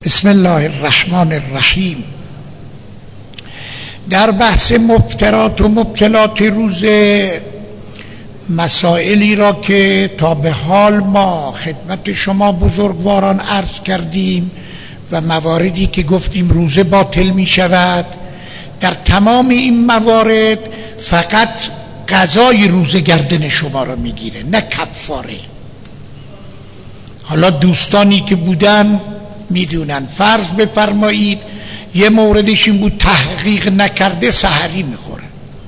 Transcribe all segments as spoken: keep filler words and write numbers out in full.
بسم الله الرحمن الرحیم. در بحث مفترات و مبتلات روزه مسائلی را که تا به حال ما خدمت شما بزرگواران عرض کردیم و مواردی که گفتیم روزه باطل می شود، در تمام این موارد فقط قضای روزه گردن شما را می گیره، نه کفاره. حالا دوستانی که بودن میدونن. فرض بفرمایید یه موردش این بود تحقیق نکرده سحری میخوره،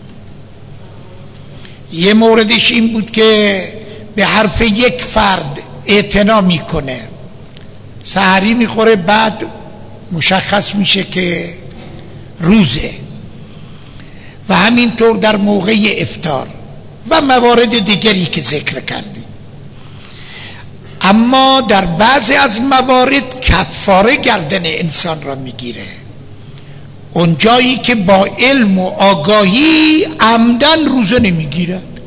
یه موردش این بود که به حرف یک فرد اعتنا میکنه سحری میخوره، بعد مشخص میشه که روزه، و همینطور در موقع افطار و موارد دیگری که ذکر کردیم. اما در بعضی از موارد کفاره گردن انسان را میگیره، اون جایی که با علم و آگاهی عمدن روزه نمیگیرد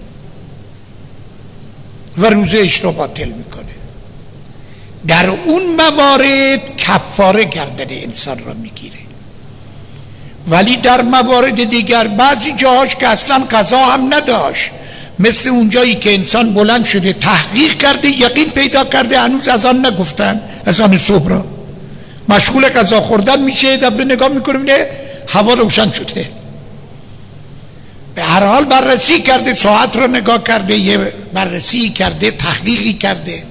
و روزه اش را باطل میکنه، در اون موارد کفاره گردن انسان را میگیره. ولی در موارد دیگر بعضی جاهاش که اصلا قضا هم نداشت، مثل اون جایی که انسان بلند شده تحقیق کرده یقین پیدا کرده هنوز اذان نگفتن، اذان صبح را مشغول غذا خوردن میشه، دفعه نگاه میکنه میبینه هوا روشن شده، به هر حال بررسی کرده، ساعت را نگاه کرده، یه بررسی کرده، تحقیقی کرده،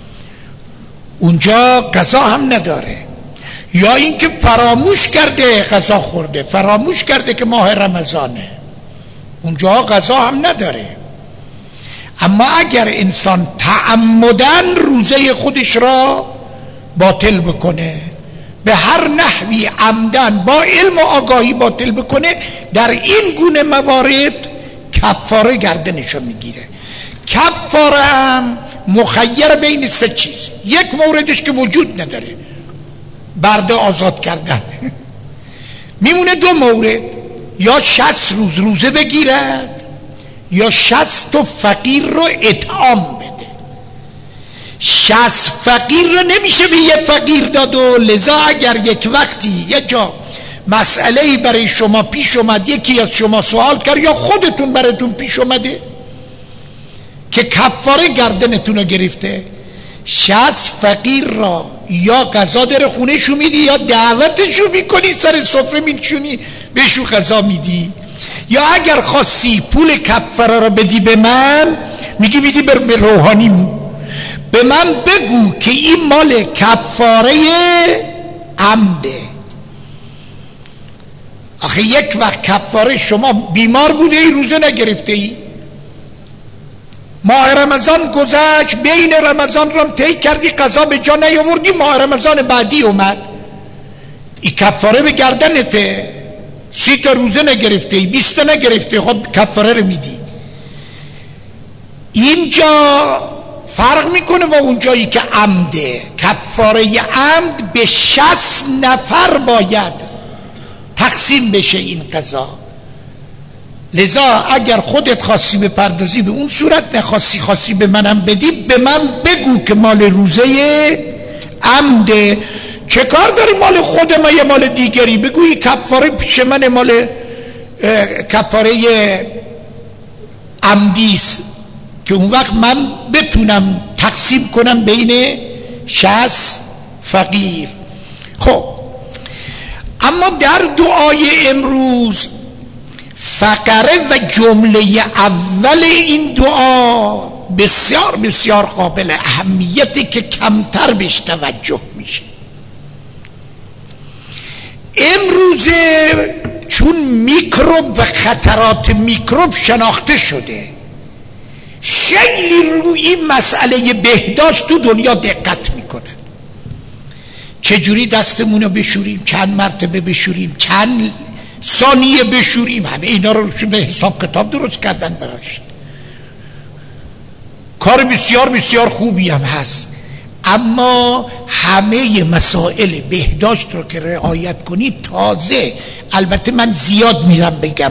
اونجا قضا هم نداره. یا اینکه فراموش کرده قضا خورده، فراموش کرده که ماه رمضانه، اونجا قضا هم نداره. اما اگر انسان تعمدن روزه خودش را باطل بکنه، به هر نحوی عمدن با علم و آگاهی باطل بکنه، در این گونه موارد کفاره گردنشو میگیره. کفاره هم مخیر بین سه چیز، یک موردش که وجود نداره، برده آزاد کردن میمونه دو مورد، یا شصت روز روزه بگیرد یا شصت تا فقیر رو اطعام بده. شصت فقیر رو نمیشه به یه فقیر داد، و لذا اگر یک وقتی یه جا مسئله‌ای برای شما پیش اومد، یکی از شما سوال کرد یا خودتون براتون پیش اومده که کفاره گردنتون رو گرفته، شصت فقیر را یا غذا در خونه شو میدی یا دعوتشو میکنی سر سفره میشونی بهشو غذا میدی، یا اگر خواستی پول کفاره را بدی به من، میگی میدی به روحانی، به من بگو که این مال کفاره عمده. آخه یک وقت کفاره شما بیمار بوده ای روزه نگرفته ای، ماه رمضان گذشت، بین رمضان را طی کردی قضا به جا نیاوردی، ماه رمضان بعدی اومد، این کفاره به گردنته، سی تا روزه نگرفته ای، بیست تا نگرفته، خب کفاره رو میدی. اینجا فرق میکنه با اون جایی که عمده. کفاره عمد به شصت نفر باید تقسیم بشه این قضا، لذا اگر خودت خاصی بپردازی به اون صورت، نخواستی خاصی به منم بدی، به من بگو که مال روزه عمده. چه کار داری مال خود ما یه مال دیگری؟ بگویی کفاره پیش من مال کفاره عمدیست، که اون وقت من بتونم تقسیم کنم بین شصت فقیر. خب اما در دعای امروز فقره و جمله اول این دعا بسیار بسیار قابل اهمیته که کمتر بهش توجه میشه. امروزه چون میکروب و خطرات میکروب شناخته شده، خیلی روی این مسئله بهداشت تو دنیا دقت میکنن. چجوری دستمونو بشوریم، چند مرتبه بشوریم، چند ثانیه بشوریم، همه اینا رو به حساب کتاب درست کردن براش. کار بسیار بسیار خوبی هم هست، اما همه مسائل بهداشت رو که رعایت کنی، تازه البته من زیاد میرم بگم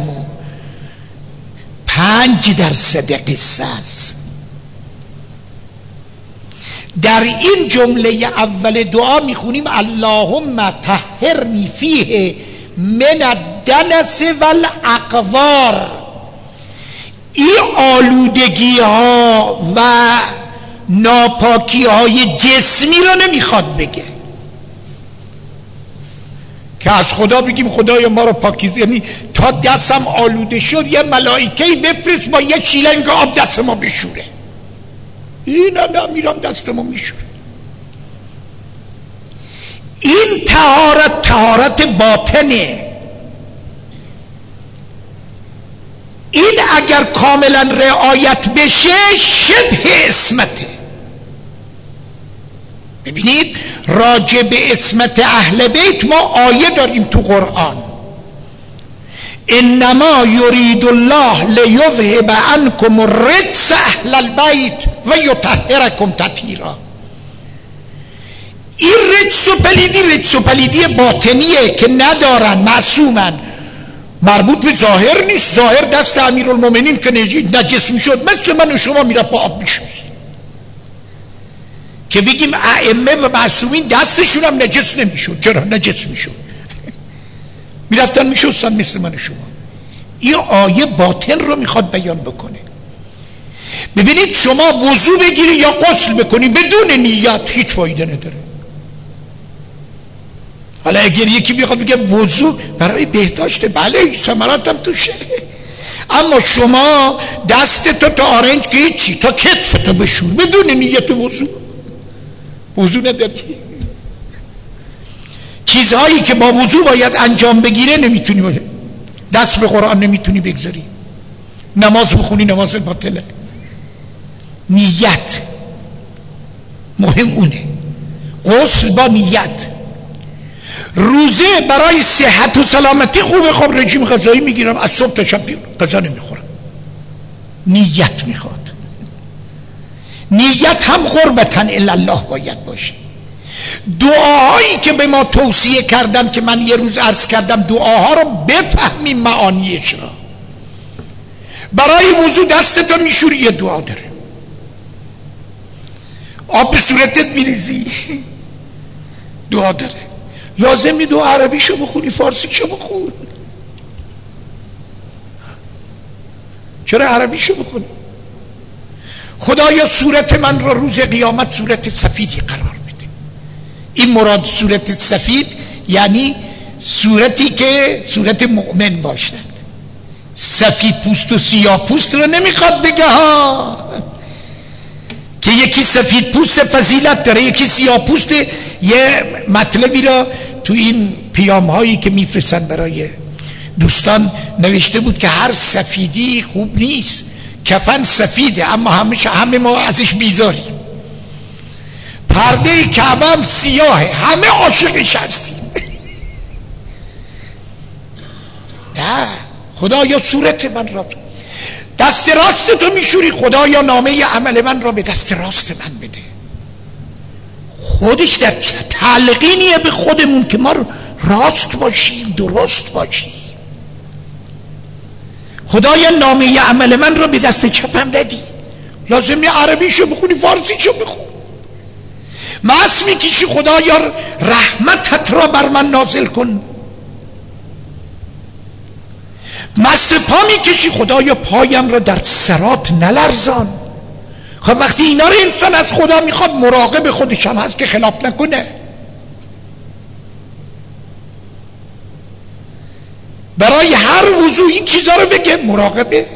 پنج درصد قصه است، در این جمله اول دعا میخونیم اللهم طهرنی فیه من الدنس والاقذار. این آلودگی ها و ناپاکی های جسمی رو نمیخواد بگه که از خدا بگیم خدایا ما رو پاکیزه، یعنی تا دستم آلوده شد یه ملائکه‌ای بفرست با یه شیلنگ آب دست ما بشوره. این نه میرم دست ما میشوره. این طهارت طهارت باطنه. این اگر کاملا رعایت بشه شبه اسمته. ببینید راجع به اسمت اهل بیت ما آیه داریم تو قرآن، انما یرید الله لیذهب عنکم الرجس اهل البیت و یطهرکم تطهیرا. این رجس و پلیدی رجس و پلیدی باطنیه که ندارن، معصومن، مربوط به ظاهر نیست. ظاهر دست امیرالمومنین که نجس میشد مثل من و شما میره با آب میشد، که بگیم ائمه و معصومین دستشون هم نجس نمیشد. چرا نجس میشد؟ میرفتن میشستن مثل من و شما. این آیه باطن رو میخواد بیان بکنه. ببینید شما وضو بگیری یا غسل بکنی بدون نیت هیچ فایده نداره. حالا اگر یکی بیخواد بگه وضو برای بهداشت، بله ثمرات هم توشه، اما شما دستتو تا آرنج که هیچی، تا کتفتو بشور بدون نیت وضو، وضو نداری. چیزهایی که با وضو باید انجام بگیره نمیتونی باشه. دست به قرآن نمیتونی بگذاری، نماز بخونی نماز باطله. نیت مهم اونه، غسل با نیت. روزه برای صحت و سلامتی خوبه، خب رژیم غذایی میگیرم از صبح تا شب غذا نمیخورم، نیت میخواد. نیت هم قربتاً الی الله باید باشه. دعاهایی که به ما توصیه کردم که من یه روز عرض کردم دعاها رو بفهمیم معانیش را. برای وضو دستتو میشوری یه دعا داره، آب به صورتت میریزی دعا داره. لازم نی دعا عربیشو بخونی، فارسیشو بخون. چرا عربیشو بخونی؟ خدایا صورت من را روز قیامت صورت سفیدی قرار بده. این مراد صورت سفید یعنی صورتی که صورت مؤمن باشد. سفید پوست و سیاه پوست رو نمیخواد بگه ها، که یکی سفید پوست فضیلت داره یکی سیاه پوست. یه مطلبی را تو این پیام هایی که میفرستن برای دوستان نوشته بود که هر سفیدی خوب نیست. کفن سفیده اما همیشه همه ما ازش بیزاریم. پرده کعبه هم سیاهه، همه عاشقش هستیم. نه، خدایا صورت من را، دست راست تو میشوری، خدایا نامه عمل من را به دست راست من بده. خودش در تلقینیه به خودمون که ما راست باشیم، درست باشیم. خدایا نامه عمل من را به دست چپم ندی. لازم نیه عربیشو بخونی، فارسیشو بخون. مس میکشی خدایا رحمتت را بر من نازل کن. مس پا میکشی خدایا پایم را در صراط نلرزان. خب وقتی اینا رو انسان از خدا میخواد مراقب خودش هم هست که خلاف نکنه. برای هر وضوع این چیزا رو بگه، مراقبه.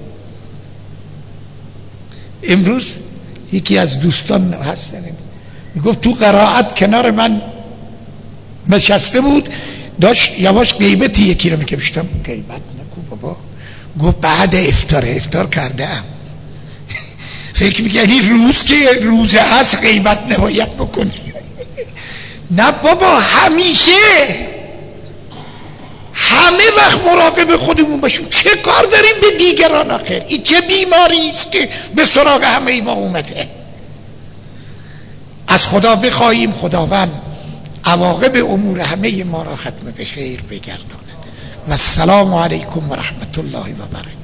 امروز یکی از دوستان هستن میگفت تو قرائت کنار من نشسته بود، داشت یواش غیبت یکی رو میکشتم. غیبت نکو بابا. گفت بعد افطار افطار کردم. فکر میکنی روز که روزه هست غیبت نباید بکنی؟ نه بابا، همیشه همه وقت مراقب خودمون باشیم. چه کار داریم به دیگران آخر؟ این چه بیماری است که به سراغ همه ما اومده؟ از خدا بخواهیم خداوند عواقب امور همه ما را ختم به خیر بگرداند. و السلام علیکم و رحمت الله و برکاته.